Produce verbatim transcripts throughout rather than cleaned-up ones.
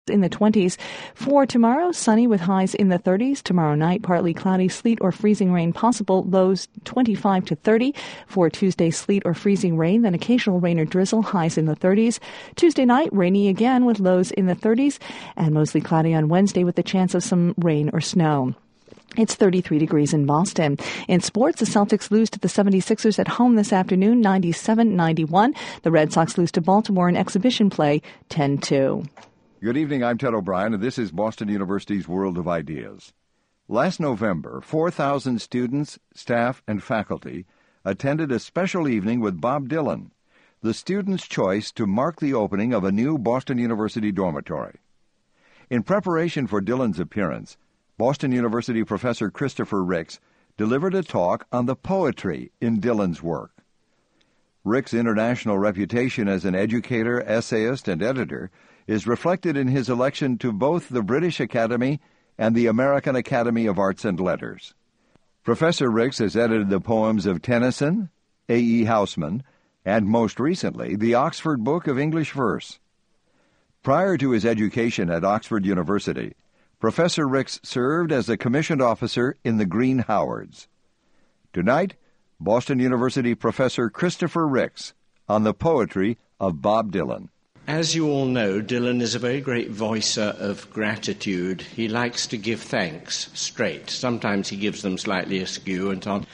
in the twenties. For tomorrow, sunny with highs in the thirties. Tomorrow night, partly cloudy, sleet or freezing rain possible, lows twenty-five to thirty. For Tuesday, sleet or freezing rain, then occasional rain or drizzle, highs in the thirties. Tuesday night, rainy again with lows in the thirties, and mostly cloudy on Wednesday with the chance of some rain or snow. It's thirty-three degrees in Boston. In sports, the Celtics lose to the seventy-sixers at home this afternoon, ninety-seven ninety-one. The Red Sox lose to Baltimore in exhibition play, ten two. Good evening, I'm Ted O'Brien, and this is Boston University's World of Ideas. Last November, four thousand students, staff, and faculty attended a special evening with Bob Dylan, the students' choice to mark the opening of a new Boston University dormitory. In preparation for Dylan's appearance, Boston University professor Christopher Ricks delivered a talk on the poetry in Dylan's work. Ricks' international reputation as an educator, essayist, and editor is reflected in his election to both the British Academy and the American Academy of Arts and Letters. Professor Ricks has edited the poems of Tennyson, A E Housman, and most recently, the Oxford Book of English Verse. Prior to his education at Oxford University, Professor Ricks served as a commissioned officer in the Green Howards. Tonight, Boston University professor Christopher Ricks on the poetry of Bob Dylan. As you all know, Dylan is a very great voicer of gratitude. He likes to give thanks straight. Sometimes he gives them slightly askew and so on.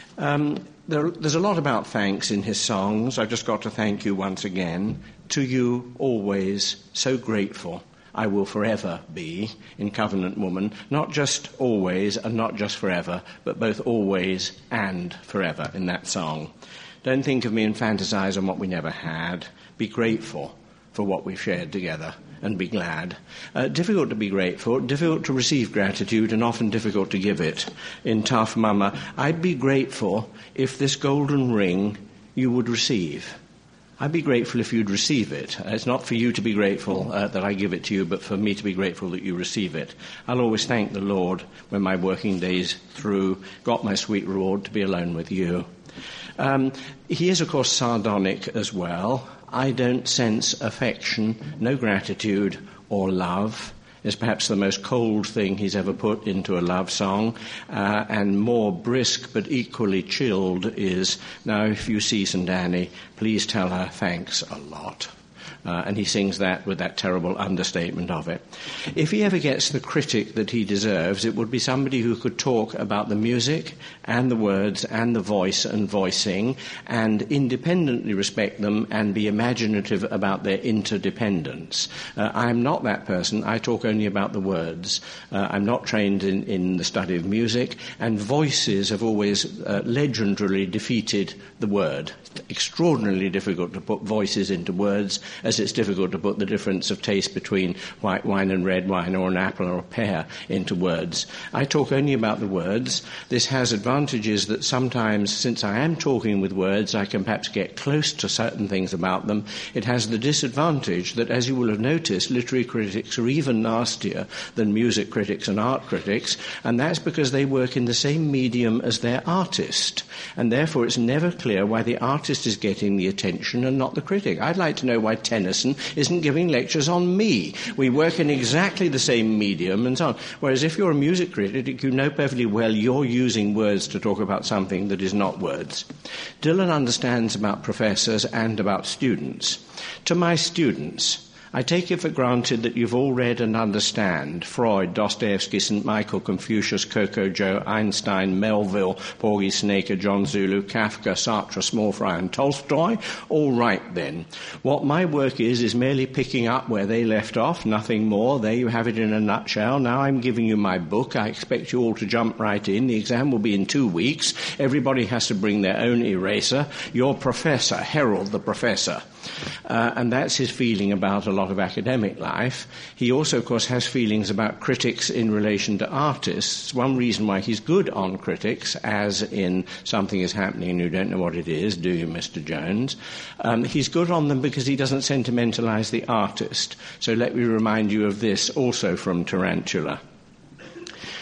Um, there, there's a lot about thanks in his songs. I've just got to thank you once again. To you, always, so grateful. I will forever be in Covenant Woman, not just always and not just forever, but both always and forever in that song. Don't think of me and fantasize on what we never had. Be grateful for what we've shared together and be glad. Uh, difficult to be grateful, difficult to receive gratitude, and often difficult to give it. In Tough Mama, I'd be grateful if this golden ring you would receive. I'd be grateful if you'd receive it. Uh, it's not for you to be grateful uh, that I give it to you, but for me to be grateful that you receive it. I'll always thank the Lord when my working day's through, got my sweet reward to be alone with you. Um, he is, of course, sardonic as well. I don't sense affection, no gratitude or love. Is perhaps the most cold thing he's ever put into a love song, uh, and more brisk but equally chilled is, now if you see Saint Annie, please tell her thanks a lot. Uh, and he sings that with that terrible understatement of it. If he ever gets the critic that he deserves, it would be somebody who could talk about the music and the words and the voice and voicing and independently respect them and be imaginative about their interdependence. Uh, I'm not that person. I talk only about the words. Uh, I'm not trained in, in the study of music, and voices have always uh, legendarily defeated the word. It's extraordinarily difficult to put voices into words, as it's difficult to put the difference of taste between white wine and red wine or an apple or a pear into words. I talk only about the words. This has advantages that sometimes, since I am talking with words, I can perhaps get close to certain things about them. It has the disadvantage that, as you will have noticed, literary critics are even nastier than music critics and art critics, and that's because they work in the same medium as their artist, and therefore it's never clear why the artist is getting the attention and not the critic. I'd like to know why Tennyson isn't giving lectures on me. We work in exactly the same medium and so on. Whereas if you're a music critic, you know perfectly well you're using words to talk about something that is not words. Dylan understands about professors and about students. To my students, I take it for granted that you've all read and understand Freud, Dostoevsky, Saint Michael, Confucius, Coco Joe, Einstein, Melville, Porgy Snaker, John Zulu, Kafka, Sartre, Small Fry, and Tolstoy. All right, then. What my work is, is merely picking up where they left off, nothing more. There you have it in a nutshell. Now I'm giving you my book. I expect you all to jump right in. The exam will be in two weeks. Everybody has to bring their own eraser. Your professor, Harold the professor. Uh, and that's his feeling about a lot of academic life. He also, of course, has feelings about critics in relation to artists. One reason why he's good on critics, as in Something is Happening and You Don't Know What It Is, do you, Mister Jones? Um, he's good on them because he doesn't sentimentalize the artist. So let me remind you of this also from Tarantula.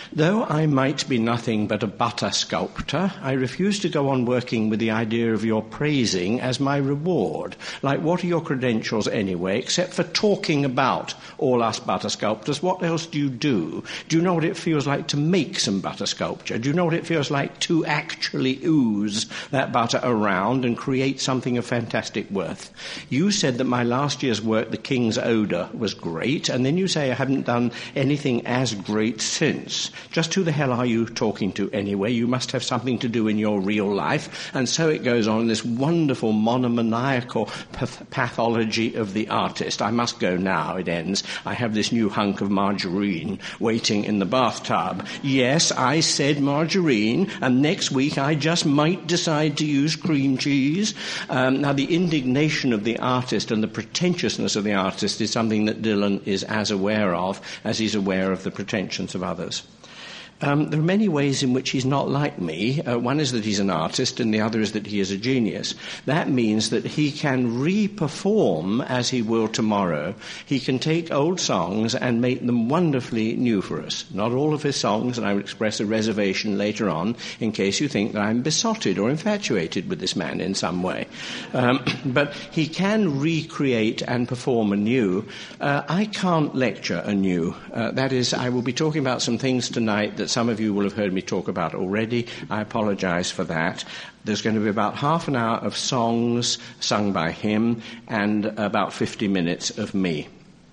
Though I might be nothing but a butter sculptor, I refuse to go on working with the idea of your praising as my reward. Like, what are your credentials anyway, except for talking about all us butter sculptors? What else do you do? Do you know what it feels like to make some butter sculpture? Do you know what it feels like to actually ooze that butter around and create something of fantastic worth? You said that my last year's work, The King's Odour, was great, and then you say I haven't done anything as great since. Just who the hell are you talking to anyway? You must have something to do in your real life. And so it goes on, this wonderful monomaniacal path- pathology of the artist. I must go now, it ends. I have this new hunk of margarine waiting in the bathtub. Yes, I said margarine, and next week I just might decide to use cream cheese. Um, now, the indignation of the artist and the pretentiousness of the artist is something that Dylan is as aware of as he's aware of the pretensions of others. Um, there are many ways in which he's not like me. Uh, one is that he's an artist, and the other is that he is a genius. That means that he can re-perform as he will tomorrow. He can take old songs and make them wonderfully new for us. Not all of his songs, and I will express a reservation later on in case you think that I'm besotted or infatuated with this man in some way. Um, but he can recreate and perform anew. Uh, I can't lecture anew. Uh, that is, I will be talking about some things tonight that some of you will have heard me talk about already. I apologize for that. There's going to be about half an hour of songs sung by him and about fifty minutes of me.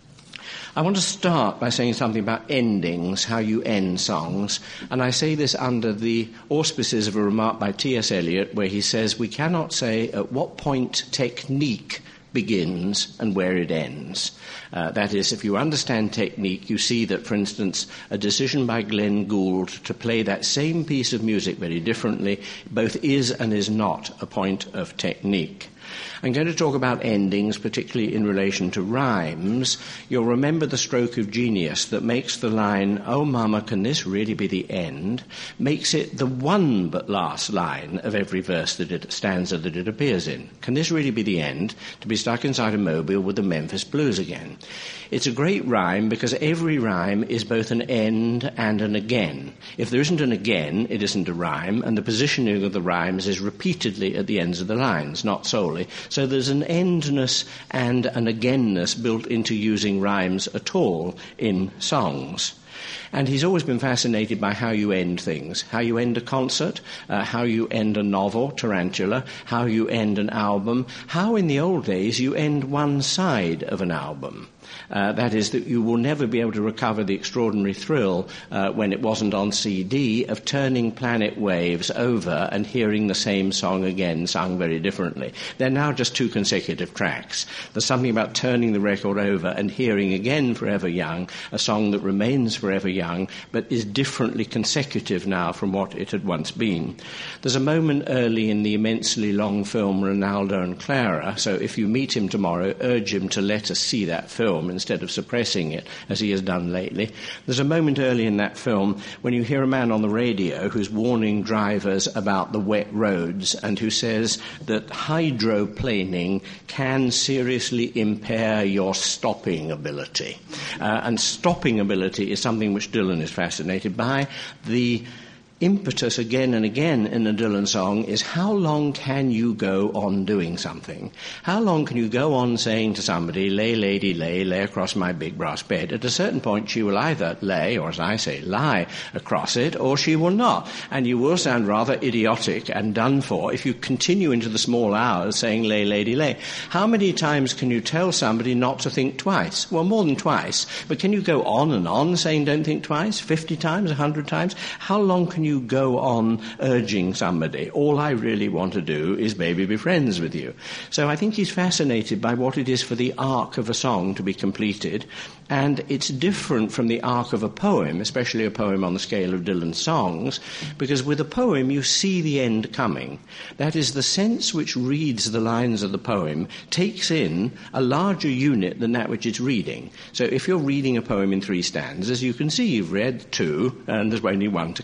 I want to start by saying something about endings, how you end songs. And I say this under the auspices of a remark by T S Eliot, where he says, we cannot say at what point technique begins and where it ends. Uh, that is, if you understand technique, you see that, for instance, a decision by Glenn Gould to play that same piece of music very differently both is and is not a point of technique. I'm going to talk about endings, particularly in relation to rhymes. You'll remember the stroke of genius that makes the line, "Oh, Mama, can this really be the end?" makes it the one but last line of every verse that it stanza that it appears in. Can this really be the end? To be stuck inside a mobile with the Memphis Blues again. It's a great rhyme because every rhyme is both an end and an again. If there isn't an again, it isn't a rhyme, and the positioning of the rhymes is repeatedly at the ends of the lines, not solely. So there's an endness and an againness built into using rhymes at all in songs. And he's always been fascinated by how you end things, how you end a concert, uh, how you end a novel, Tarantula, how you end an album, how in the old days you end one side of an album. Uh, that is, that you will never be able to recover the extraordinary thrill uh, when it wasn't on C D of turning Planet Waves over and hearing the same song again sung very differently. They're now just two consecutive tracks. There's something about turning the record over and hearing again Forever Young, a song that remains forever young but is differently consecutive now from what it had once been. There's a moment early in the immensely long film Ronaldo and Clara, so if you meet him tomorrow, urge him to let us see that film instead of suppressing it, as he has done lately. There's a moment early in that film when you hear a man on the radio who's warning drivers about the wet roads and who says that hydroplaning can seriously impair your stopping ability. Uh, and stopping ability is something which Dylan is fascinated by. The impetus again and again in a Dylan song is how long can you go on doing something? How long can you go on saying to somebody, lay, lady, lay, lay across my big brass bed? At a certain point she will either lay, or as I say, lie across it, or she will not. And you will sound rather idiotic and done for if you continue into the small hours saying, lay, lady, lay. How many times can you tell somebody not to think twice? Well, more than twice. But can you go on and on saying don't think twice? Fifty times? A hundred times? How long can you go on urging somebody, all I really want to do is maybe be friends with you? So I think he's fascinated by what it is for the arc of a song to be completed, and it's different from the arc of a poem, especially a poem on the scale of Dylan's songs, because with a poem you see the end coming. That is, the sense which reads the lines of the poem takes in a larger unit than that which it's reading. So if you're reading a poem in three stanzas, you can see you've read two and there's only one to come.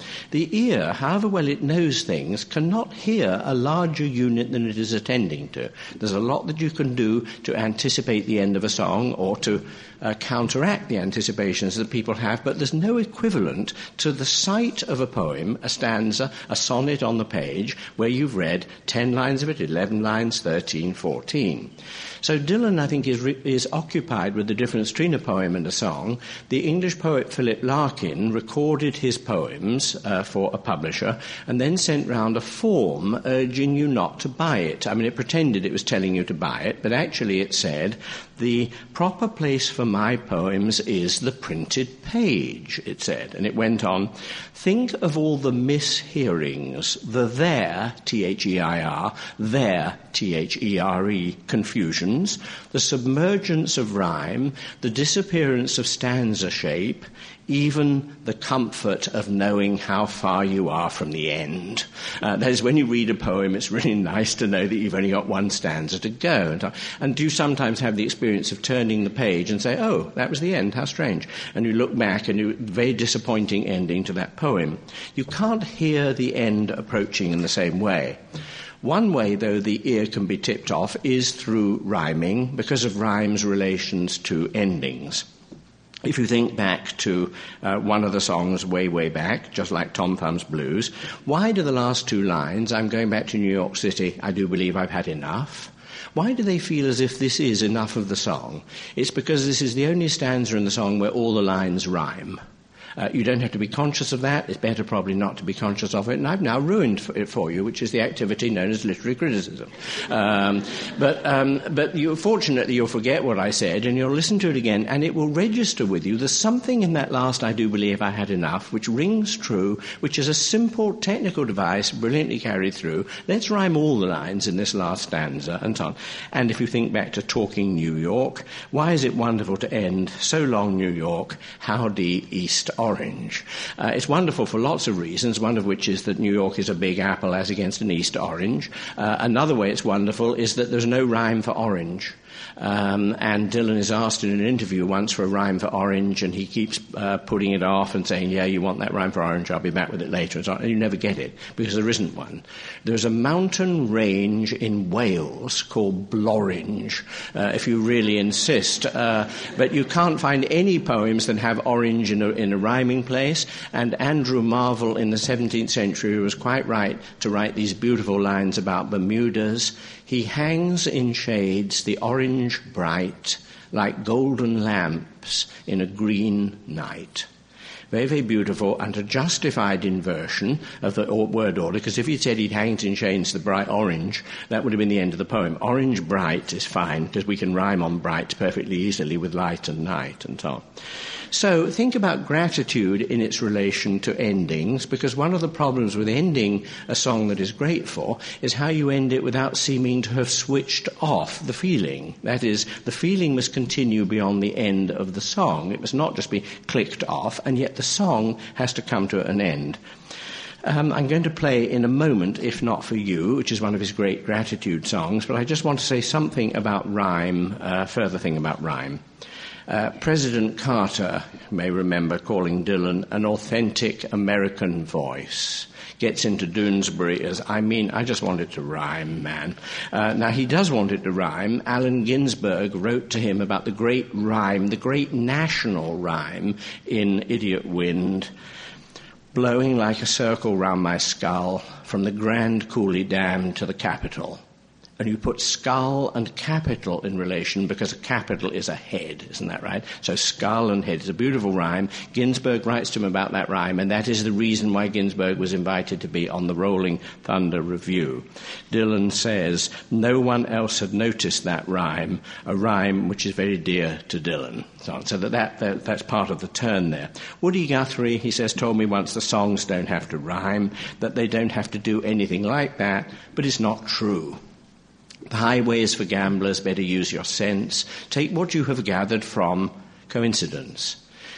The ear, however well it knows things, cannot hear a larger unit than it is attending to. There's a lot that you can do to anticipate the end of a song or to uh, counteract the anticipations that people have, but there's no equivalent to the sight of a poem, a stanza, a sonnet on the page, where you've read ten lines of it, eleven lines, thirteen, fourteen. So Dylan, I think, is, re- is occupied with the difference between a poem and a song. The English poet Philip Larkin recorded his poems uh, for a publisher and then sent round a form urging you not to buy it. I mean, it pretended it was telling you to buy it, but actually it said, the proper place for my poems is the printed page, it said. And it went on, think of all the mishearings, the there, T H E I R, there, T H E R E, confusions, the submergence of rhyme, the disappearance of stanza shape, even the comfort of knowing how far you are from the end. Uh, that is, when you read a poem, it's really nice to know that you've only got one stanza to go. And, and do you sometimes have the experience of turning the page and say, oh, that was the end, how strange. And you look back and you very disappointing ending to that poem. You can't hear the end approaching in the same way. One way, though, the ear can be tipped off is through rhyming, because of rhyme's relations to endings. If you think back to uh, one of the songs way, way back, just like Tom Thumb's Blues, why do the last two lines, I'm going back to New York City, I do believe I've had enough, why do they feel as if this is enough of the song? It's because this is the only stanza in the song where all the lines rhyme. Uh, you don't have to be conscious of that. It's better probably not to be conscious of it. And I've now ruined it for you, which is the activity known as literary criticism. Um, but um, but you, fortunately, you'll forget what I said, and you'll listen to it again, and it will register with you. There's something in that last I do believe I had enough, which rings true, which is a simple technical device, brilliantly carried through. Let's rhyme all the lines in this last stanza, and so on. And if you think back to Talking New York, why is it wonderful to end, so long New York, howdy East Orange. Uh, it's wonderful for lots of reasons, one of which is that New York is a big apple as against an East orange. Uh, another way it's wonderful is that there's no rhyme for orange. Um, and Dylan is asked in an interview once for a rhyme for orange, and he keeps uh, putting it off and saying, yeah, you want that rhyme for orange, I'll be back with it later. And, so on. And you never get it, because there isn't one. There's a mountain range in Wales called Blorange, uh, if you really insist. Uh, but you can't find any poems that have orange in a, in a rhyming place. And Andrew Marvell in the seventeenth century was quite right to write these beautiful lines about Bermudas. He hangs in shades the orange bright, like golden lamps in a green night. Very, very beautiful, and a justified inversion of the word order, because if he'd said he hangs in shades the bright orange, that would have been the end of the poem. Orange bright is fine, because we can rhyme on bright perfectly easily with light and night and so on. So think about gratitude in its relation to endings, because one of the problems with ending a song that is grateful is how you end it without seeming to have switched off the feeling. That is, the feeling must continue beyond the end of the song. It must not just be clicked off, and yet the song has to come to an end. Um, I'm going to play in a moment, If Not For You, which is one of his great gratitude songs, but I just want to say something about rhyme, a further thing about rhyme. Uh, President Carter, you may remember, calling Dylan an authentic American voice. Gets into Doonesbury as, I mean, I just want it to rhyme, man. Uh, now, he does want it to rhyme. Allen Ginsberg wrote to him about the great rhyme, the great national rhyme in Idiot Wind, blowing like a circle round my skull from the Grand Coulee Dam to the Capitol. And you put skull and capital in relation because a capital is a head, isn't that right? So skull and head is a beautiful rhyme. Ginsberg writes to him about that rhyme, and that is the reason why Ginsberg was invited to be on the Rolling Thunder Review. Dylan says, no one else had noticed that rhyme, a rhyme which is very dear to Dylan. So, so that, that, that that's part of the turn there. Woody Guthrie, he says, told me once the songs don't have to rhyme, that they don't have to do anything like that, but it's not true. The highway is for gamblers, better use your sense. Take what you have gathered from coincidence.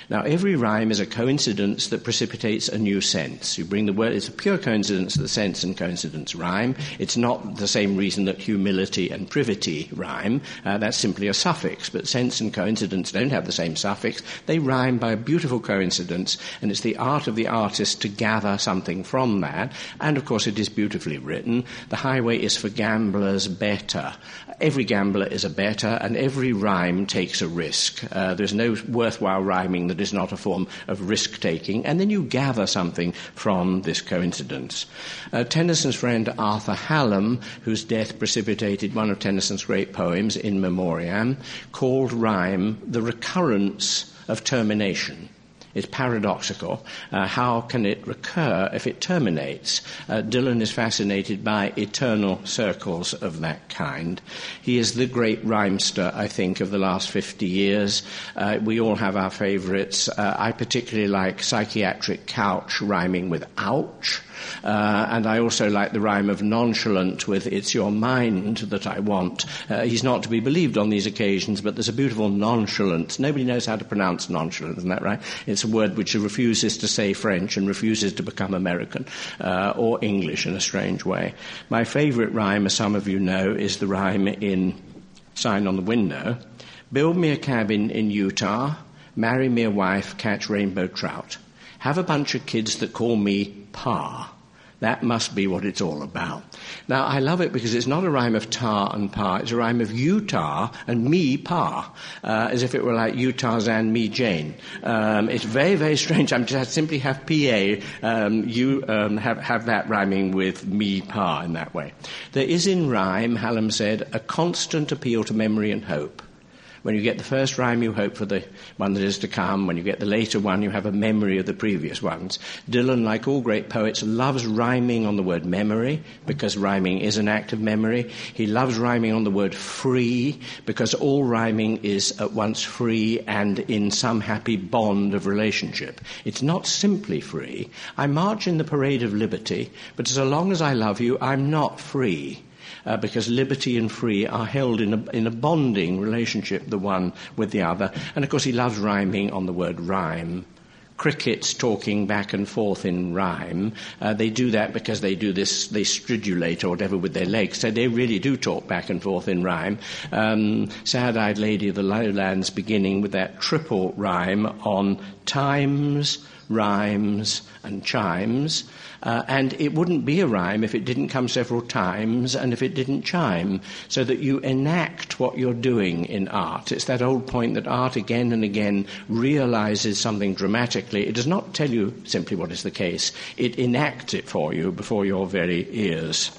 Now, every rhyme is a coincidence that precipitates a new sense. You bring the word, it's a pure coincidence that the sense and coincidence rhyme. It's not the same reason that humility and privity rhyme. Uh, that's simply a suffix, but sense and coincidence don't have the same suffix. They rhyme by a beautiful coincidence, and it's the art of the artist to gather something from that. And, of course, it is beautifully written. The highway is for gamblers better. Every gambler is a better, and every rhyme takes a risk. Uh, there's no worthwhile rhyming that is not a form of risk-taking, and then you gather something from this coincidence. Uh, Tennyson's friend Arthur Hallam, whose death precipitated one of Tennyson's great poems, In Memoriam, called rhyme the recurrence of termination. It's paradoxical. Uh, how can it recur if it terminates? Uh, Dylan is fascinated by eternal circles of that kind. He is the great rhymester, I think, of the last fifty years. Uh, we all have our favourites. Uh, I particularly like Psychiatric Couch rhyming with ouch. Uh, and I also like the rhyme of nonchalant with it's your mind that I want. Uh, he's not to be believed on these occasions, but there's a beautiful nonchalance. Nobody knows how to pronounce nonchalant, isn't that right? It's a word which refuses to say French and refuses to become American uh, or English in a strange way. My favourite rhyme, as some of you know, is the rhyme in Sign on the Window. Build me a cabin in Utah, marry me a wife, catch rainbow trout. Have a bunch of kids that call me Pa. That must be what it's all about. Now, I love it because it's not a rhyme of tar and pa. It's a rhyme of Utah and me pa, uh, as if it were like Utah's and me Jane. Um, it's very, very strange. I'm just simply have P A. Um, you um, have, have that rhyming with me pa in that way. There is in rhyme, Hallam said, a constant appeal to memory and hope. When you get the first rhyme, you hope for the one that is to come. When you get the later one, you have a memory of the previous ones. Dylan, like all great poets, loves rhyming on the word memory, because rhyming is an act of memory. He loves rhyming on the word free, because all rhyming is at once free and in some happy bond of relationship. It's not simply free. I march in the parade of liberty, but so long as I love you, I'm not free. Uh, because liberty and free are held in a, in a bonding relationship, the one with the other. And, of course, he loves rhyming on the word rhyme. Crickets talking back and forth in rhyme. Uh, they do that because they do this, they stridulate or whatever with their legs. So they really do talk back and forth in rhyme. Um, Sad-Eyed Lady of the Lowlands beginning with that triple rhyme on times, rhymes, and chimes. Uh, and it wouldn't be a rhyme if it didn't come several times and if it didn't chime, so that you enact what you're doing in art. It's that old point that art again and again realizes something dramatically. It does not tell you simply what is the case. It enacts it for you before your very ears.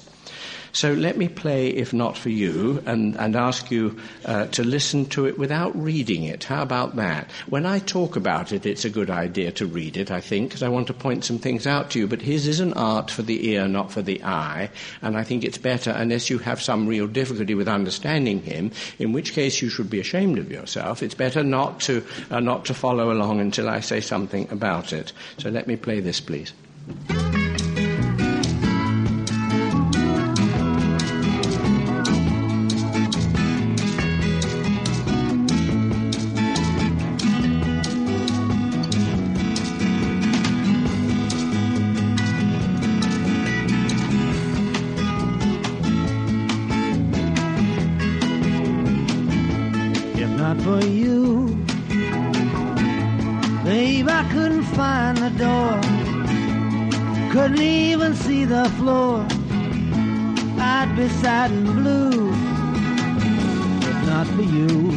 So let me play If Not For You and, and ask you uh, to listen to it without reading it. How about that? When I talk about it, it's a good idea to read it, I think, because I want to point some things out to you. But his is an art for the ear, not for the eye. And I think it's better, unless you have some real difficulty with understanding him, in which case you should be ashamed of yourself. It's better not to, uh, not to follow along until I say something about it. So let me play this, please. For you, babe, I couldn't find the door, couldn't even see the floor. I'd be sad and blue if not for you.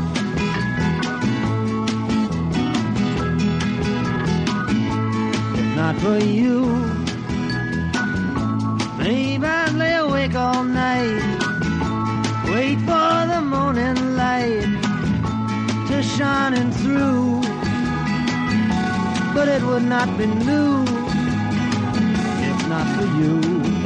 If not for you, babe, I'd lay awake all night, wait for the morning light to shining through, but it would not be new if not for you.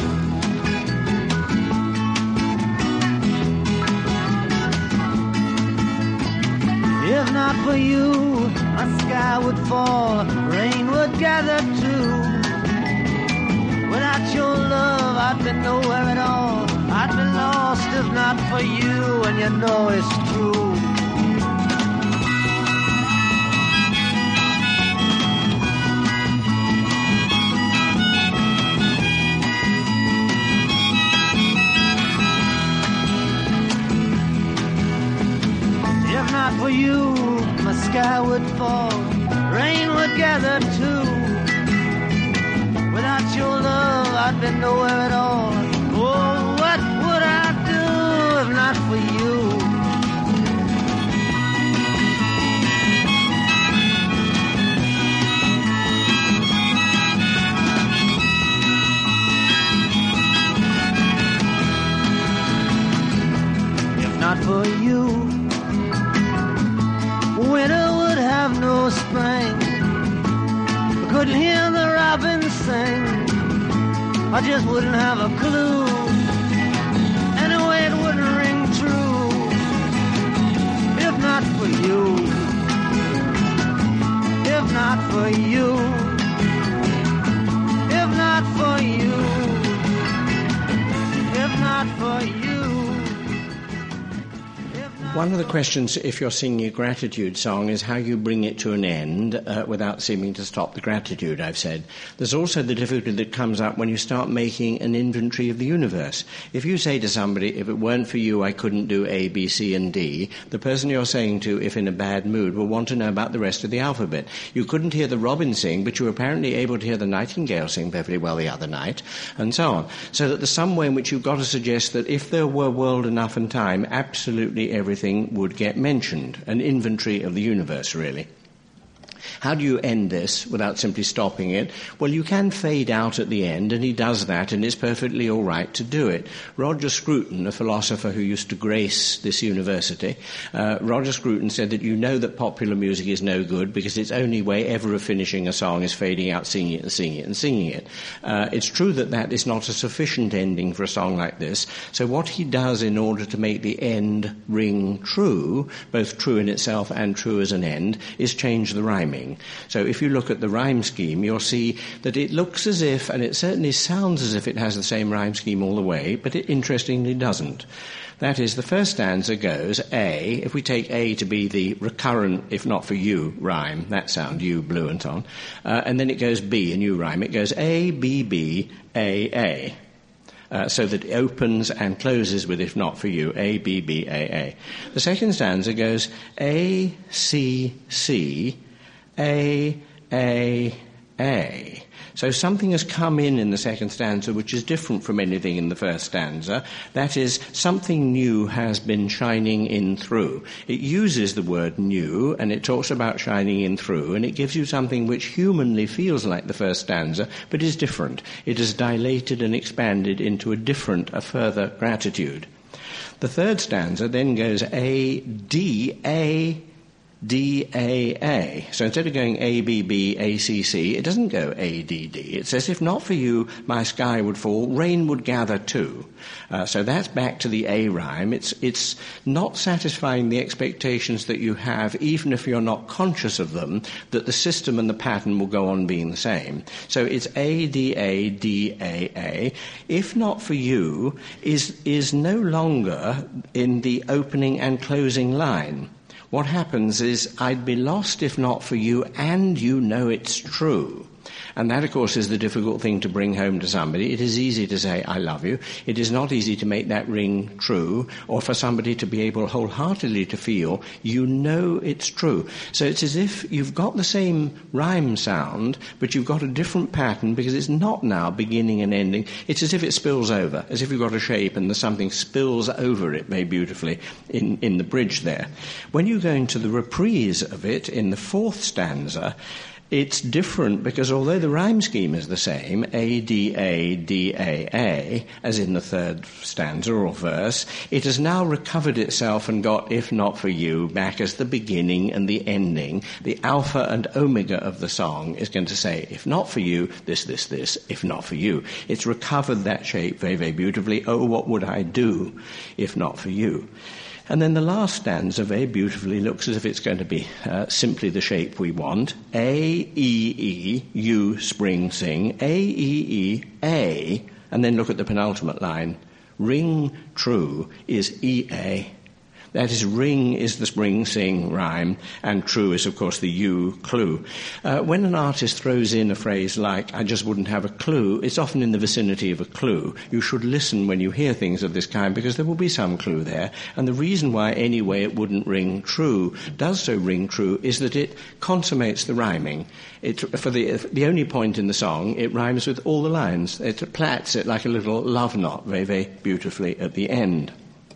If not for you, a sky would fall, rain would gather too. Without your love, I'd be nowhere at all. I'd be lost if not for you, and you know it's true. would fall, rain would gather too. Without your love, I'd be nowhere at all. Oh, what would I do if not for you? If not for you, winter would have no spring. I couldn't hear the robins sing. I just wouldn't have a clue. Anyway, it wouldn't ring true. If not for you, if not for you, if not for you, if not for you. One of the questions, if you're singing a gratitude song, is how you bring it to an end uh, without seeming to stop the gratitude, I've said. There's also the difficulty that comes up when you start making an inventory of the universe. If you say to somebody, if it weren't for you, I couldn't do A, B, C, and D, the person you're saying to, if in a bad mood, will want to know about the rest of the alphabet. You couldn't hear the robin sing, but you were apparently able to hear the nightingale sing perfectly well the other night, and so on. So that there's some way in which you've got to suggest that if there were world enough and time, absolutely everything would get mentioned, an inventory of the universe, really. How do you end this without simply stopping it? Well, you can fade out at the end, and he does that, and it's perfectly all right to do it. Roger Scruton, a philosopher who used to grace this university, uh, Roger Scruton said that you know that popular music is no good because its only way ever of finishing a song is fading out, singing it and singing it and singing it. Uh, it's true that that is not a sufficient ending for a song like this, so what he does in order to make the end ring true, both true in itself and true as an end, is change the rhyming. So if you look at the rhyme scheme, you'll see that it looks as if, and it certainly sounds as if it has the same rhyme scheme all the way, but it interestingly doesn't. That is, the first stanza goes A, if we take A to be the recurrent, if not for you, rhyme, that sound, you, blue, and on, uh, and then it goes B, a new rhyme. It goes A, B, B, A, A. Uh, so that it opens and closes with if not for you, A, B, B, A, A. The second stanza goes A, C, C, A, A, A. So something has come in in the second stanza which is different from anything in the first stanza. That is, something new has been shining in through. It uses the word new, and it talks about shining in through, and it gives you something which humanly feels like the first stanza, but is different. It is dilated and expanded into a different, a further gratitude. The third stanza then goes A, D, A, D, A, A. So instead of going A, B, B, A, C, C, it doesn't go A, D, D. It says, if not for you, my sky would fall, rain would gather too. Uh, so that's back to the A rhyme. It's, it's not satisfying the expectations that you have, even if you're not conscious of them, that the system and the pattern will go on being the same. So it's A, D, A, D, A, A. If not for you is, is no longer in the opening and closing line. What happens is, I'd be lost if not for you, and you know it's true. And that, of course, is the difficult thing to bring home to somebody. It is easy to say, I love you. It is not easy to make that ring true, or for somebody to be able wholeheartedly to feel, you know it's true. So it's as if you've got the same rhyme sound, but you've got a different pattern, because it's not now beginning and ending. It's as if it spills over, as if you've got a shape and there's something spills over it very beautifully in, in the bridge there. When you go into the reprise of it in the fourth stanza, it's different because although the rhyme scheme is the same, A, D, A, D, A, A, as in the third stanza or verse, it has now recovered itself and got, if not for you, back as the beginning and the ending. The alpha and omega of the song is going to say, if not for you, this, this, this, if not for you. It's recovered that shape very, very beautifully. Oh, what would I do if not for you? And then the last stanza very beautifully looks as if it's going to be uh, simply the shape we want. A, E, E, you, spring, sing. A, E, E, A. And then look at the penultimate line. Ring true is E, A. That is, ring is the spring-sing rhyme, and true is, of course, the you clue. Uh, when an artist throws in a phrase like, I just wouldn't have a clue, it's often in the vicinity of a clue. You should listen when you hear things of this kind, because there will be some clue there. And the reason why, anyway, it wouldn't ring true, does so ring true, is that it consummates the rhyming. It, for the, the only point in the song, it rhymes with all the lines. It plaits it like a little love knot very, very beautifully at the end.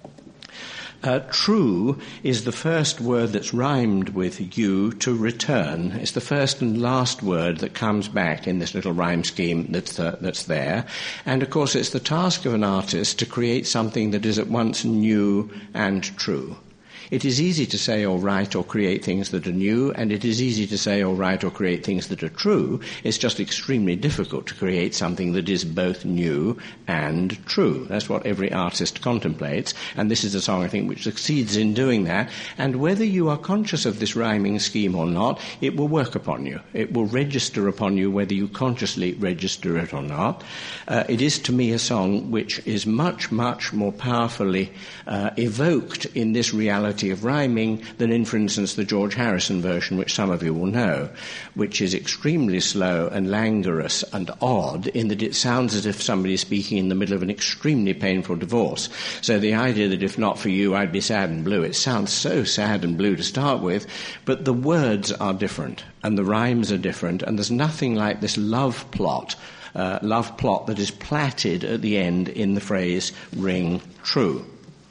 Uh, true is the first word that's rhymed with you to return. It's the first and last word that comes back in this little rhyme scheme that's, uh, that's there. And, of course, it's the task of an artist to create something that is at once new and true. It is easy to say or write or create things that are new, and it is easy to say or write or create things that are true. It's just extremely difficult to create something that is both new and true. That's what every artist contemplates, and this is a song, I think, which succeeds in doing that. And whether you are conscious of this rhyming scheme or not, it will work upon you. It will register upon you whether you consciously register it or not. Uh, it is, to me, a song which is much, much more powerfully uh, evoked in this reality of rhyming than in, for instance, the George Harrison version, which some of you will know, which is extremely slow and languorous and odd in that it sounds as if somebody is speaking in the middle of an extremely painful divorce. So the idea that if not for you, I'd be sad and blue, it sounds so sad and blue to start with, but the words are different and the rhymes are different, and there's nothing like this love plot, uh, love plot that is plaited at the end in the phrase ring true.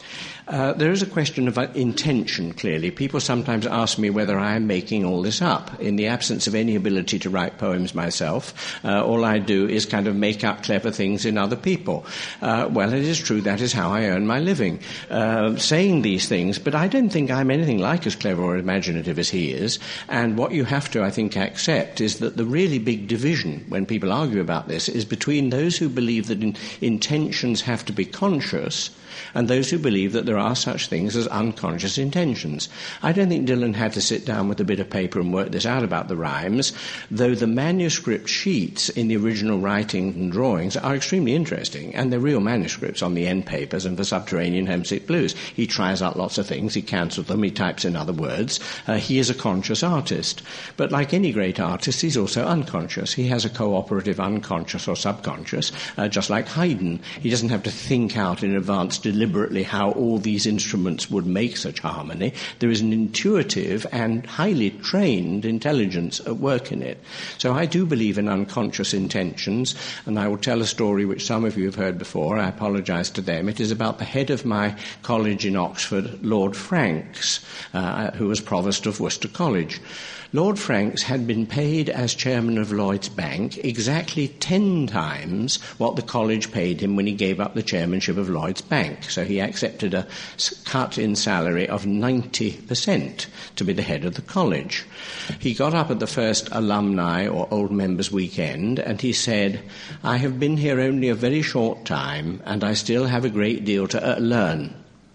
Uh, there is a question of intention, clearly. People sometimes ask me whether I am making all this up. In the absence of any ability to write poems myself, uh, all I do is kind of make up clever things in other people. Uh, well, it is true, that is how I earn my living, uh, saying these things, but I don't think I'm anything like as clever or imaginative as he is. And what you have to, I think, accept is that the really big division, when people argue about this, is between those who believe that in- intentions have to be conscious and those who believe that there are such things as unconscious intentions. I don't think Dylan had to sit down with a bit of paper and work this out about the rhymes, though the manuscript sheets in the original writing and drawings are extremely interesting, and they're real manuscripts on the end papers and for Subterranean Homesick Blues. He tries out lots of things, he cancels them, he types in other words. Uh, he is a conscious artist. But like any great artist, he's also unconscious. He has a cooperative unconscious or subconscious, uh, just like Haydn. He doesn't have to think out in advance deliberately how all these instruments would make such harmony. There is an intuitive and highly trained intelligence at work in it. So I do believe in unconscious intentions, and I will tell a story which some of you have heard before. I apologize to them. It is about the head of my college in Oxford, Lord Franks, uh, who was Provost of Worcester College. Lord Franks had been paid as chairman of Lloyd's Bank exactly ten times what the college paid him when he gave up the chairmanship of Lloyd's Bank. So he accepted a cut in salary of ninety percent to be the head of the college. He got up at the first alumni or old members weekend and he said, "I have been here only a very short time and I still have a great deal to uh, learn."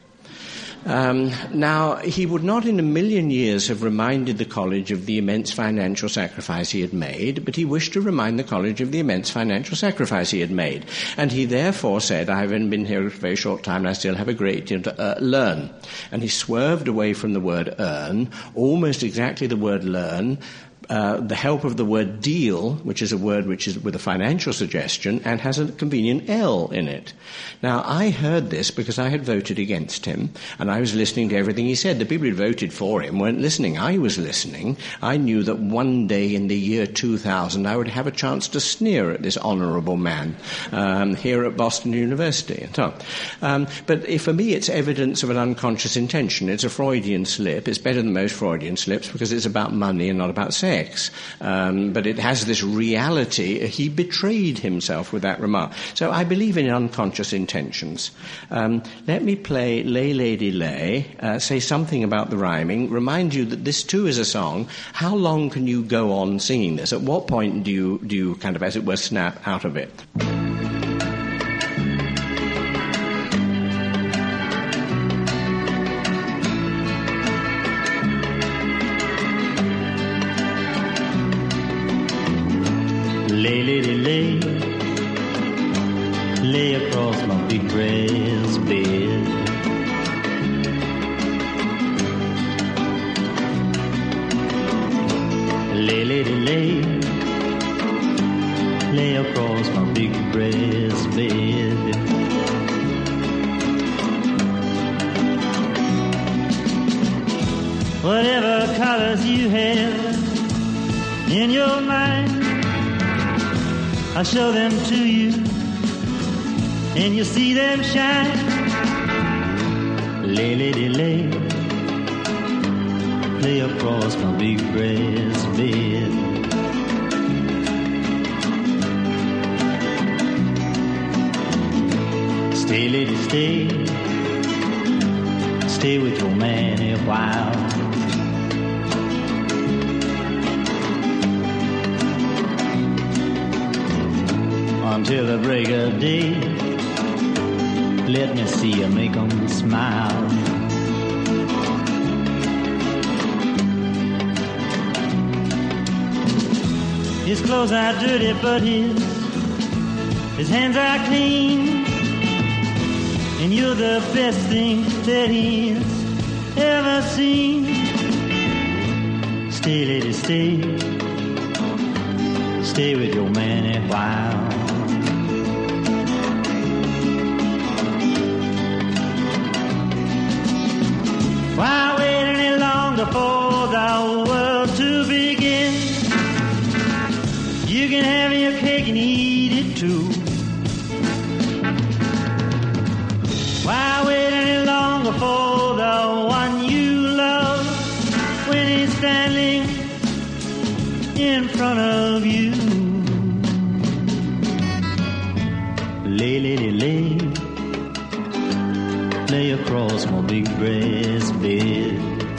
Um, now, he would not in a million years have reminded the college of the immense financial sacrifice he had made, but he wished to remind the college of the immense financial sacrifice he had made. And he therefore said, "I haven't been here a very short time, and I still have a great deal to uh, learn." And he swerved away from the word earn, almost exactly the word learn, Uh, the help of the word deal, which is a word which is with a financial suggestion and has a convenient L in it. Now, I heard this because I had voted against him, and I was listening to everything he said. The people who voted for him weren't listening. I was listening. I knew that one day in the year two thousand I would have a chance to sneer at this honourable man um, here at Boston University. So, um, but if, for me, it's evidence of an unconscious intention. It's a Freudian slip. It's better than most Freudian slips because it's about money and not about sex. Um, but it has this reality. He betrayed himself with that remark. So I believe in unconscious intentions. Um, let me play Lay Lady Lay, uh, say something about the rhyming, remind you that this too is a song. How long can you go on singing this? At what point do you, do you kind of, as it were, snap out of it? Lay, lady, lay, lay across my big brass bed. Lay, lady, lay, lay across my big breast bed. Whatever colors you have in your mind, I'll show them to you, and you'll see them shine. Lay, lady, lay, lay across my big breast bed. Stay, lady, stay, stay with your man a while. Until the break of day, let me see you make 'em smile. His clothes are dirty, but his his hands are clean, and you're the best thing that he's ever seen. Stay, lady, stay, stay with your man a while. Why wait any longer for the world to begin? You can have your cake and eat it too. Why wait any longer for the one you love when he's standing in front of you? Lay, lady, lay, lay across my big breast bed.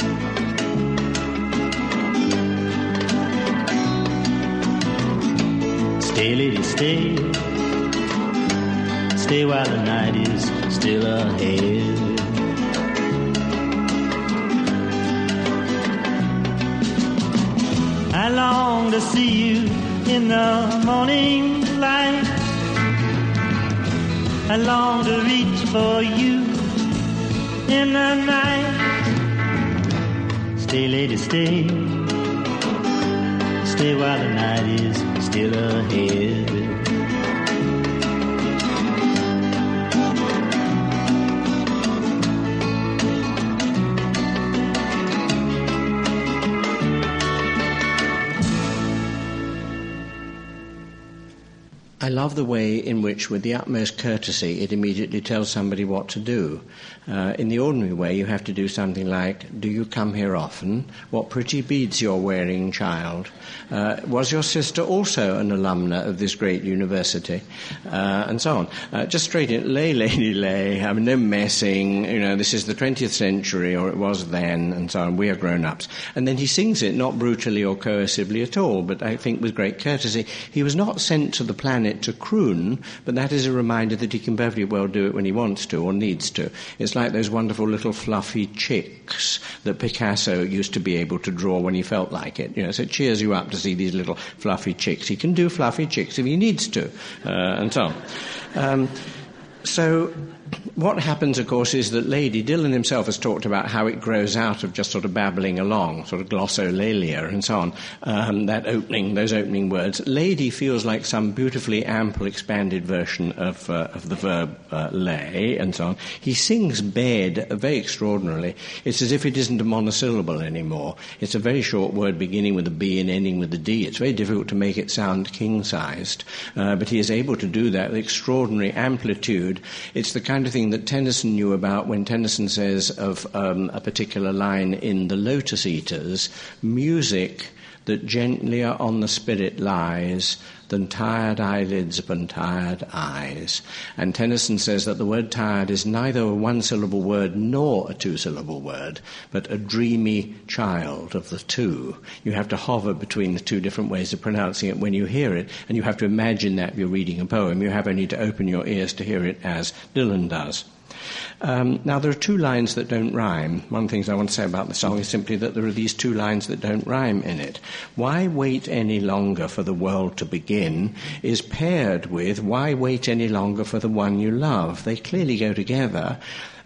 Stay, lady, stay, stay while the night is still ahead. I long to see you in the morning light. I long to reach for you in the night. Stay, lady, stay, stay while the night is still ahead. I love the way in which, with the utmost courtesy, it immediately tells somebody what to do. Uh, in the ordinary way, you have to do something like, do you come here often? What pretty beads you're wearing, child. Uh, was your sister also an alumna of this great university? Uh, and so on. Uh, just straight in, lay, lady, lay. I mean, no messing. You know, this is the twentieth century, or it was then, and so on. We are grown-ups. And then he sings it, not brutally or coercively at all, but I think with great courtesy. He was not sent to the planet to croon, but that is a reminder that he can perfectly well do it when he wants to or needs to. It's like those wonderful little fluffy chicks that Picasso used to be able to draw when he felt like it. You know, so it cheers you up to see these little fluffy chicks. He can do fluffy chicks if he needs to, uh, and so on. Um, so what happens, of course, is that Lady Dylan himself has talked about how it grows out of just sort of babbling along, sort of glossolalia and so on, um, that opening, those opening words. Lady feels like some beautifully ample, expanded version of, uh, of the verb uh, lay and so on. He sings bed very extraordinarily. It's as if it isn't a monosyllable anymore. It's a very short word beginning with a B and ending with a D. It's very difficult to make it sound king-sized, uh, but he is able to do that with extraordinary amplitude. It's the kind of thing that Tennyson knew about when Tennyson says of um, a particular line in The Lotus Eaters, music that gentlier on the spirit lies than tired eyelids upon tired eyes. And Tennyson says that the word tired is neither a one-syllable word nor a two-syllable word, but a dreamy child of the two. You have to hover between the two different ways of pronouncing it when you hear it, and you have to imagine that you're reading a poem. You have only to open your ears to hear it as Dylan does. Um, now, there are two lines that don't rhyme. One of the things I want to say about the song is simply that there are these two lines that don't rhyme in it. Why wait any longer for the world to begin is paired with why wait any longer for the one you love. They clearly go together.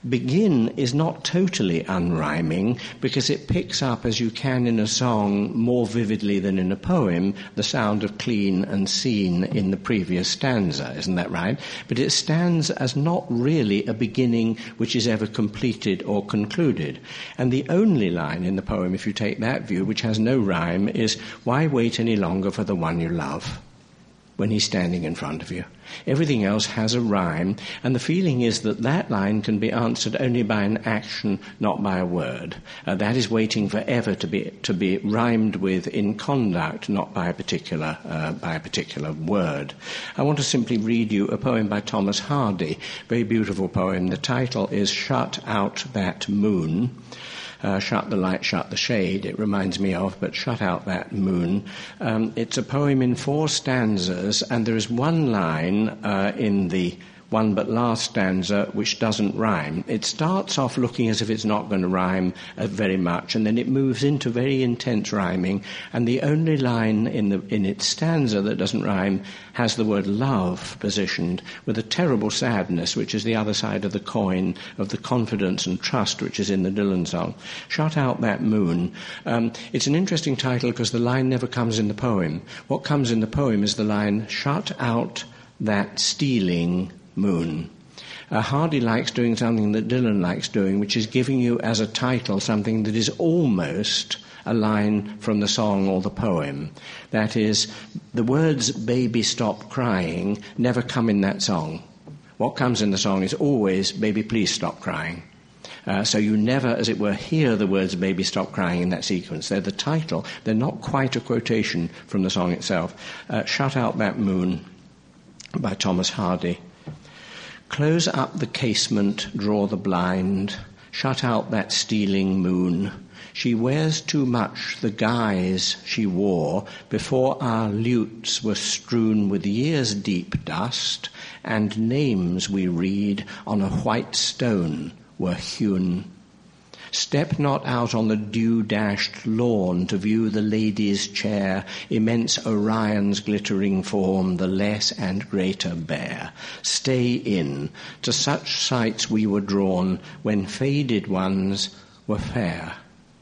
Begin is not totally unrhyming because it picks up, as you can in a song more vividly than in a poem, the sound of clean and seen in the previous stanza, isn't that right? But it stands as not really a beginning which is ever completed or concluded. And the only line in the poem, if you take that view, which has no rhyme, is, why wait any longer for the one you love when he's standing in front of you? Everything else has a rhyme, and the feeling is that that line can be answered only by an action, not by a word. Uh, that is waiting forever to be to be rhymed with in conduct, not by a particular uh, by a particular word. I want to simply read you a poem by Thomas Hardy, very beautiful poem. The title is "Shut Out That Moon." Uh, shut the light, shut the shade, it reminds me of, but shut out that moon. Um, it's a poem in four stanzas, and there is one line uh, in the one but last stanza which doesn't rhyme. It starts off looking as if it's not going to rhyme uh, very much, and then it moves into very intense rhyming, and the only line in the in its stanza that doesn't rhyme has the word love positioned with a terrible sadness, which is the other side of the coin of the confidence and trust which is in the Dylan song. Shut Out That Moon. Um, it's an interesting title because the line never comes in the poem. What comes in the poem is the line, shut out that stealing moon. Uh, Hardy likes doing something that Dylan likes doing, which is giving you as a title something that is almost a line from the song or the poem. That is, the words "baby stop crying" never come in that song. What comes in the song is always "baby please stop crying." Uh, so you never, as it were, hear the words "baby stop crying" in that sequence. They're the title. They're not quite a quotation from the song itself. Uh, Shut Out That Moon by Thomas Hardy. Close up the casement, draw the blind, shut out that stealing moon. She wears too much the guise she wore before our lutes were strewn with years' deep dust, and names we read on a white stone were hewn. Step not out on the dew-dashed lawn to view the lady's chair, immense Orion's glittering form the less and greater bear. Stay in, to such sights we were drawn when faded ones were fair.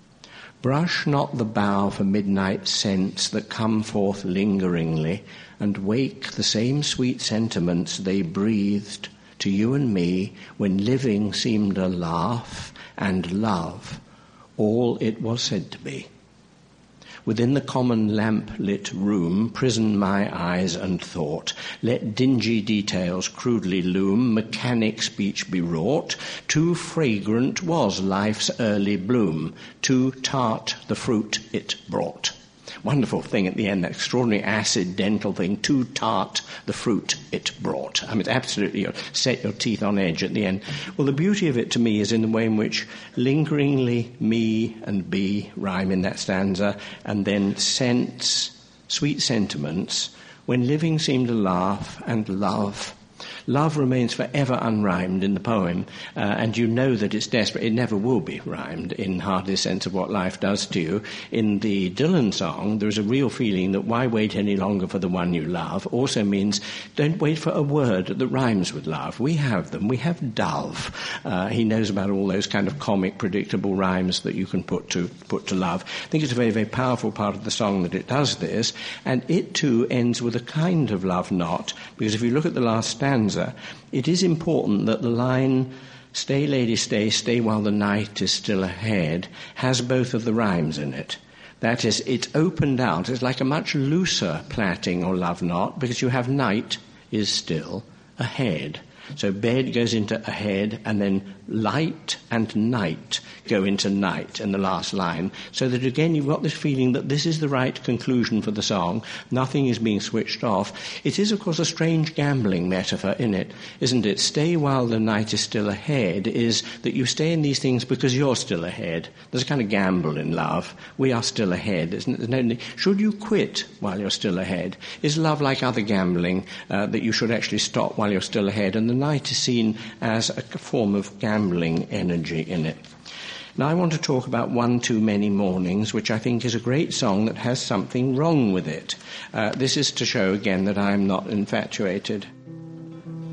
Brush not the bough for midnight scents that come forth lingeringly, and wake the same sweet sentiments they breathed to you and me when living seemed a laugh and love, all it was said to be. Within the common lamp-lit room prison my eyes and thought. Let dingy details crudely loom, mechanic speech be wrought. Too fragrant was life's early bloom, too tart the fruit it brought. Wonderful thing at the end, that extraordinary acid dental thing, too tart the fruit it brought. I mean, it's absolutely, you set your teeth on edge at the end. Well, the beauty of it to me is in the way in which lingeringly me and be rhyme in that stanza, and then sense, sweet sentiments, when living seemed a laugh and love. Love remains forever unrhymed in the poem, uh, and you know that it's desperate. It never will be rhymed in Hardy's sense of what life does to you. In the Dylan song, there is a real feeling that why wait any longer for the one you love also means don't wait for a word that rhymes with love. We have them. We have dove. Uh, he knows about all those kind of comic, predictable rhymes that you can put to put to love. I think it's a very, very powerful part of the song that it does this, and it too ends with a kind of love knot, because if you look at the last stanza, it is important that the line, stay lady stay, stay while the night is still ahead, has both of the rhymes in it. That is, it's opened out. It's like a much looser plaiting or love knot, because you have night is still ahead. So bed goes into ahead, and then light and night go into night in the last line, so that again you've got this feeling that this is the right conclusion for the song. Nothing is being switched off. It is, of course, a strange gambling metaphor in it, isn't it? Stay while the night is still ahead is that you stay in these things because you're still ahead. There's a kind of gamble in love. We are still ahead. There's no need. Should you quit while you're still ahead? Is love like other gambling, uh, that you should actually stop while you're still ahead? And the night is seen as a form of gambling energy in it. Now I want to talk about One Too Many Mornings, which I think is a great song that has something wrong with it. Uh, this is to show again that I am not infatuated.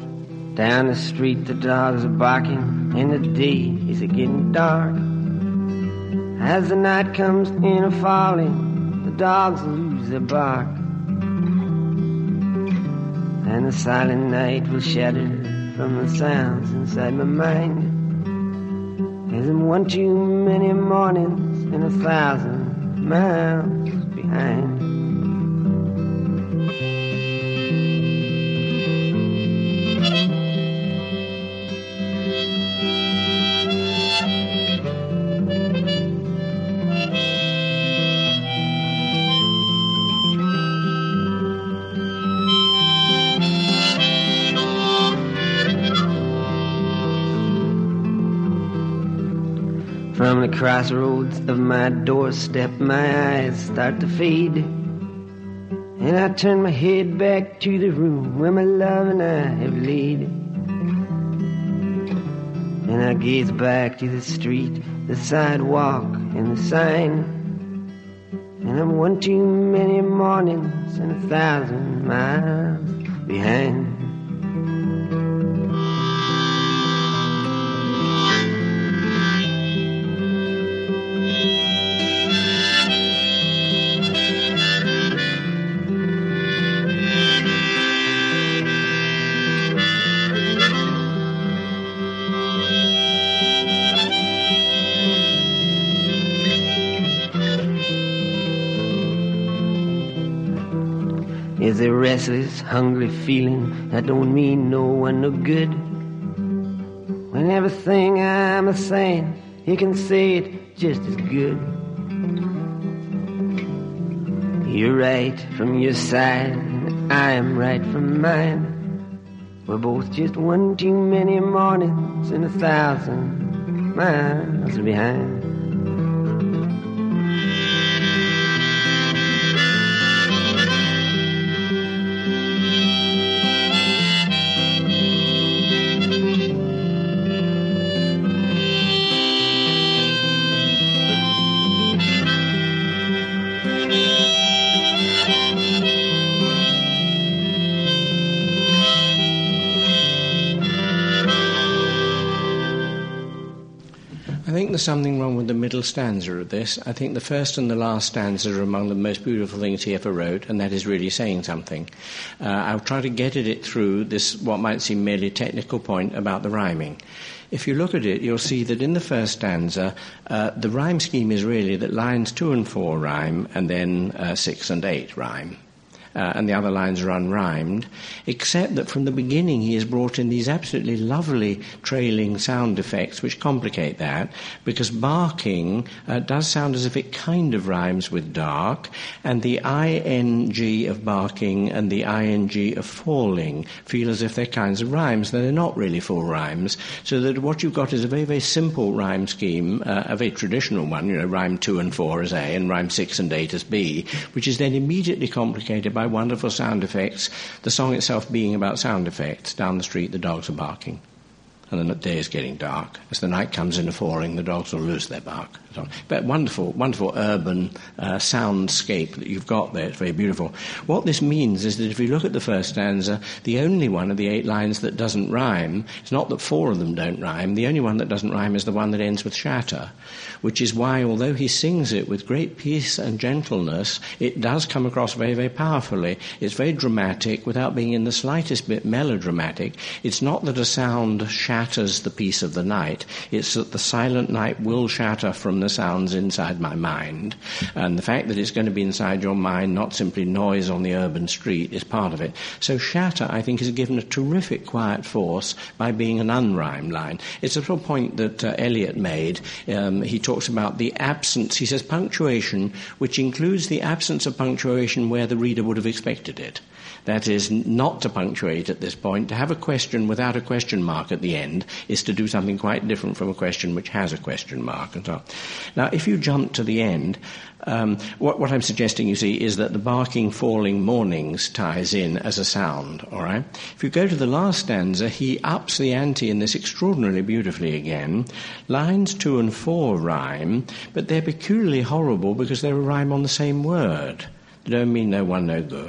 Down the street the dogs are barking, and the day is getting dark. As the night comes in a falling, the dogs lose their bark. And the silent night will shatter from the sounds inside my mind. As I'm one too many mornings and a thousand miles behind. From the crossroads of my doorstep, my eyes start to fade. And I turn my head back to the room where my love and I have laid. And I gaze back to the street, the sidewalk, and the sign. And I'm one too many mornings and a thousand miles behind. Is a restless, hungry feeling that don't mean no one no good. When everything I'm a saying, you can say it just as good. You're right from your side, and I am right from mine. We're both just one too many mornings and a thousand miles behind. I think there's something wrong with the middle stanza of this. I think the first and the last stanza are among the most beautiful things he ever wrote, and that is really saying something. Uh, I'll try to get at it through this, what might seem merely a technical point about the rhyming. If you look at it, you'll see that in the first stanza, uh, the rhyme scheme is really that lines two and four rhyme, and then uh, six and eight rhyme. Uh, and the other lines are unrhymed, except that from the beginning he has brought in these absolutely lovely trailing sound effects which complicate that, because barking uh, does sound as if it kind of rhymes with dark, and the ing of barking and the ing of falling feel as if they're kinds of rhymes, though they're not really full rhymes, so that what you've got is a very, very simple rhyme scheme, uh, a very traditional one, you know, rhyme two and four as A and rhyme six and eight as B, which is then immediately complicated by by wonderful sound effects, the song itself being about sound effects. Down the street the dogs are barking, and the day is getting dark. As the night comes in a falling, the dogs will lose their bark. But wonderful, wonderful urban uh, soundscape that you've got there. It's very beautiful. What this means is that if you look at the first stanza, the only one of the eight lines that doesn't rhyme, it's not that four of them don't rhyme, the only one that doesn't rhyme is the one that ends with shatter, which is why, although he sings it with great peace and gentleness, it does come across very, very powerfully. It's very dramatic without being in the slightest bit melodramatic. It's not that a sound shatters the peace of the night, it's that the silent night will shatter from the sounds inside my mind. And the fact that it's going to be inside your mind, not simply noise on the urban street, is part of it. So shatter, I think, is given a terrific quiet force by being an unrhymed line. It's a little point that uh, Eliot made. Um, he talks about the absence, he says punctuation, which includes the absence of punctuation where the reader would have expected it. That is, not to punctuate at this point. To have a question without a question mark at the end is to do something quite different from a question which has a question mark. And so on. Now, if you jump to the end, um, what, what I'm suggesting, you see, is that the barking, falling mornings ties in as a sound, all right? If you go to the last stanza, he ups the ante in this extraordinarily beautifully again. Lines two and four rhyme, but they're peculiarly horrible because they're a rhyme on the same word. They don't mean no one, no good.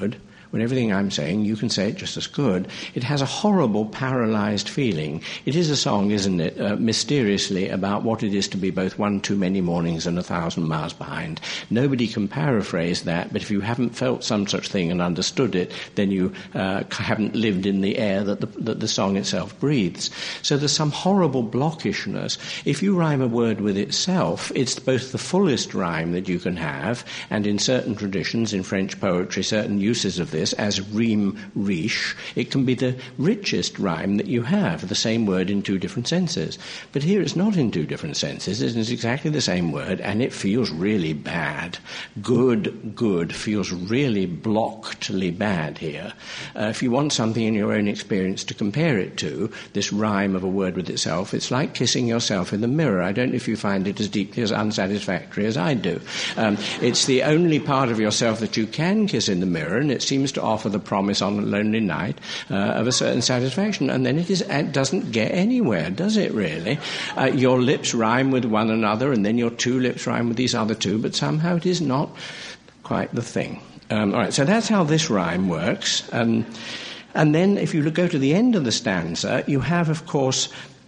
when everything I'm saying, you can say it just as good. It has a horrible, paralyzed feeling. It is a song, isn't it, uh, mysteriously about what it is to be both one too many mornings and a thousand miles behind. Nobody can paraphrase that, but if you haven't felt some such thing and understood it, then you uh, haven't lived in the air that the, that the song itself breathes. So there's some horrible blockishness. If you rhyme a word with itself, it's both the fullest rhyme that you can have, and in certain traditions, in French poetry, certain uses of this, as rime riche, it can be the richest rhyme that you have, the same word in two different senses. But here it's not in two different senses, it's exactly the same word, and it feels really bad. Good, good feels really blockedly bad here. Uh, if you want something in your own experience to compare it to, this rhyme of a word with itself, it's like kissing yourself in the mirror. I don't know if you find it as deeply as unsatisfactory as I do. Um, it's the only part of yourself that you can kiss in the mirror, and it seems to offer the promise on a lonely night uh, of a certain satisfaction, and then it, is, it doesn't get anywhere, does it really? Uh, your lips rhyme with one another, and then your two lips rhyme with these other two, but somehow it is not quite the thing. Um, all right, so that's how this rhyme works. Um, and then if you go to the end of the stanza, you have, of course,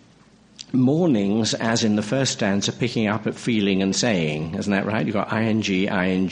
mornings, as in the first stanza, picking up at feeling and saying. Isn't that right? You've got ing, ing,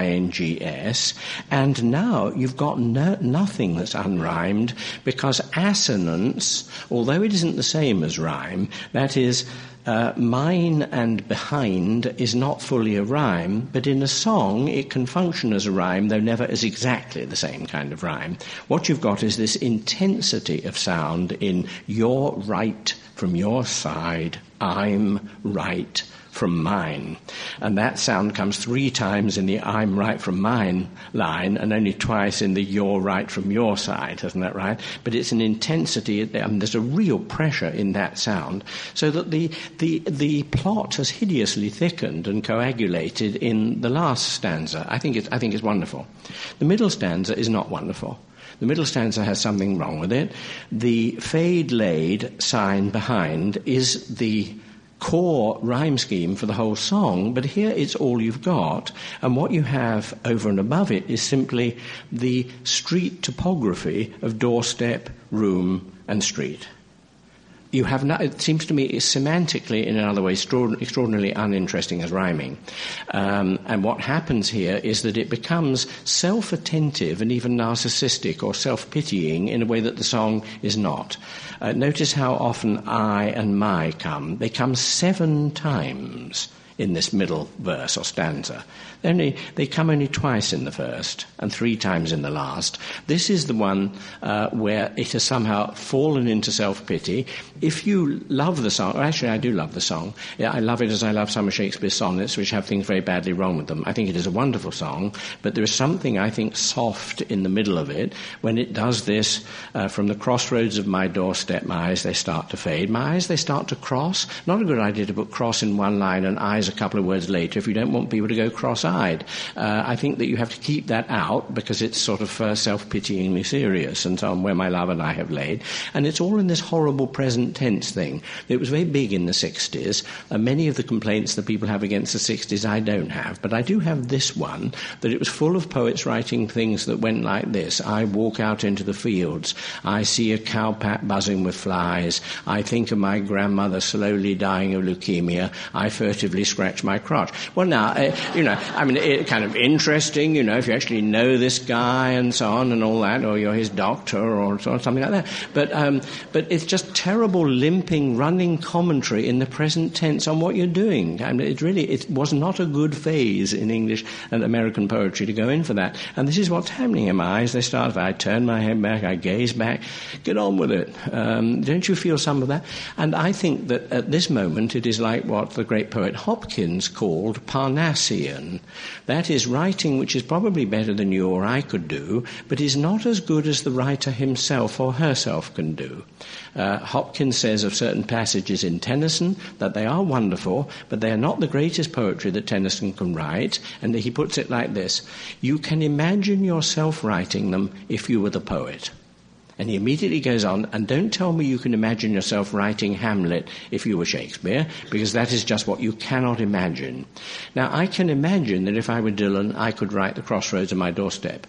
ings. And now you've got no, nothing that's unrhymed, because assonance, although it isn't the same as rhyme, that is, Uh, mine and behind is not fully a rhyme, but in a song it can function as a rhyme, though never as exactly the same kind of rhyme. What you've got is this intensity of sound in you're right from your side, I'm right from mine. And that sound comes three times in the I'm right from mine line and only twice in the you're right from your side, isn't that right? But it's an intensity, I mean, there's a real pressure in that sound, so that the, the, the plot has hideously thickened and coagulated in the last stanza. I think it's, I think it's wonderful. The middle stanza is not wonderful. The middle stanza has something wrong with it. The fade laid sign behind is the core rhyme scheme for the whole song, but here it's all you've got, and what you have over and above it is simply the street topography of doorstep, room, and street. You have no, it seems to me it's semantically, in another way, extraordinarily uninteresting as rhyming. Um, and what happens here is that it becomes self-attentive and even narcissistic or self-pitying in a way that the song is not. Uh, notice how often I and my come. They come seven times in this middle verse or stanza. They, only, they come only twice in the first and three times in the last. This is the one uh, where it has somehow fallen into self-pity. If you love the song, or actually I do love the song, yeah, I love it as I love some of Shakespeare's sonnets, which have things very badly wrong with them. I think it is a wonderful song, but there is something, I think, soft in the middle of it when it does this, uh, from the crossroads of my doorstep, my eyes, they start to fade. My eyes, they start to cross. Not a good idea to put cross in one line and eyes a couple of words later if you don't want people to go cross-eyed. Uh, I think that you have to keep that out because it's sort of uh, self-pityingly serious and so on, where my love and I have laid. And it's all in this horrible present tense thing. It was very big in the sixties. Uh, many of the complaints that people have against the sixties I don't have, but I do have this one, that it was full of poets writing things that went like this. I walk out into the fields. I see a cowpat buzzing with flies. I think of my grandmother slowly dying of leukemia. I furtively scratch my crotch. Well, now, uh, you know, I mean, it kind of interesting, you know, if you actually know this guy and so on and all that, or you're his doctor or, or something like that. But um, but it's just terrible, limping, running commentary in the present tense on what you're doing. I mean, it really, it was not a good phase in English and American poetry to go in for that. And this is what's happening in my eyes. They start, I turn my head back, I gaze back. Get on with it. Um, don't you feel some of that? And I think that at this moment it is like what the great poet Hopkins called Parnassian. That is writing which is probably better than you or I could do, but is not as good as the writer himself or herself can do. Uh, Hopkins says of certain passages in Tennyson that they are wonderful, but they are not the greatest poetry that Tennyson can write, and he puts it like this: you can imagine yourself writing them if you were the poet. And he immediately goes on, and don't tell me you can imagine yourself writing Hamlet if you were Shakespeare, because that is just what you cannot imagine. Now, I can imagine that if I were Dylan, I could write The Crossroads of My Doorstep.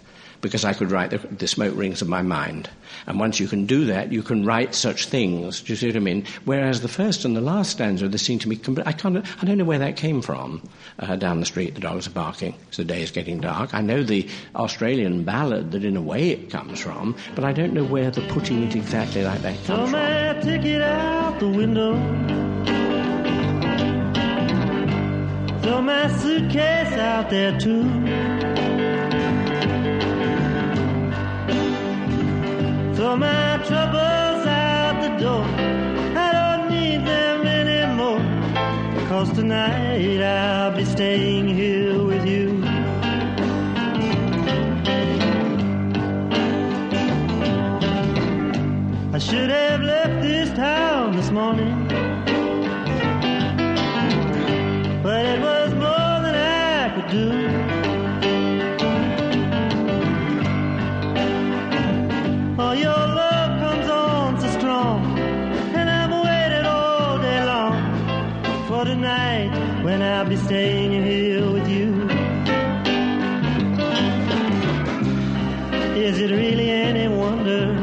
because I could write the, the smoke rings of my mind. And once you can do that, you can write such things. Do you see what I mean? Whereas the first and the last stanza, they seem to me, I can't, I don't know where that came from. Uh, down the street, the dogs are barking, so the day is getting dark. I know the Australian ballad that in a way it comes from, but I don't know where the putting it exactly like that comes Throw my ticket out the window. Throw my suitcase out there too. Throw my troubles out the door. I don't need them anymore, 'cause tonight I'll be staying here with you. I should have left this town this morning, but it was more than I could do. Oh, your love comes on so strong, and I've waited all day long for tonight when I'll be staying here with you. Is it really any wonder,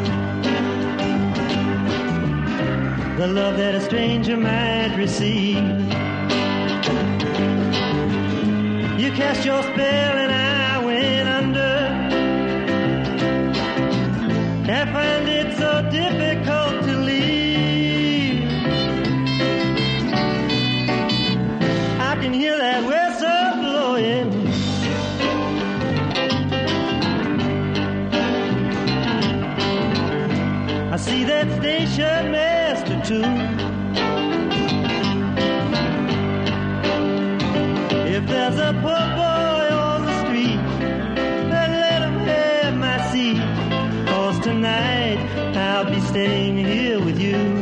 the love that a stranger might receive? You cast your spell and I went under. I find it so difficult to leave. I can hear that whistle blowing. I see that station master too. If there's a poor boy on the street, then let him have my seat, 'cause tonight I'll be staying here with you.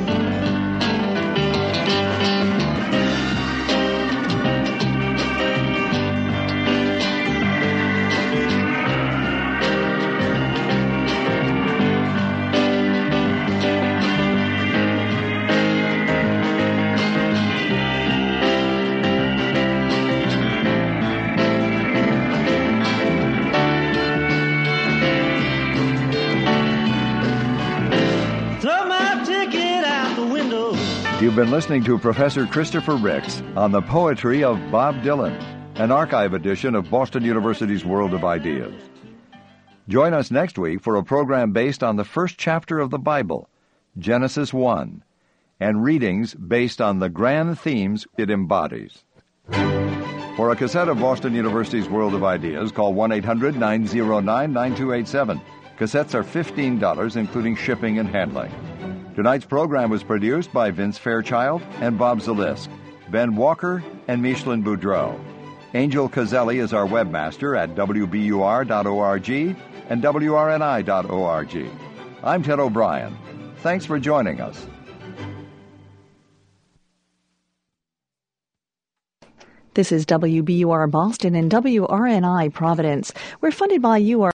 You've been listening to Professor Christopher Ricks on the poetry of Bob Dylan, an archive edition of Boston University's World of Ideas. Join us next week for a program based on the first chapter of the Bible, Genesis one, and readings based on the grand themes it embodies. For a cassette of Boston University's World of Ideas, call one eight hundred nine oh nine nine two eight seven. Cassettes are fifteen dollars, including shipping and handling. Tonight's program was produced by Vince Fairchild and Bob Zalisk, Ben Walker and Michelin Boudreau. Angel Cazelli is our webmaster at w b u r dot org and w r n i dot org. I'm Ted O'Brien. Thanks for joining us. This is W B U R Boston and W R N I Providence. We're funded by U R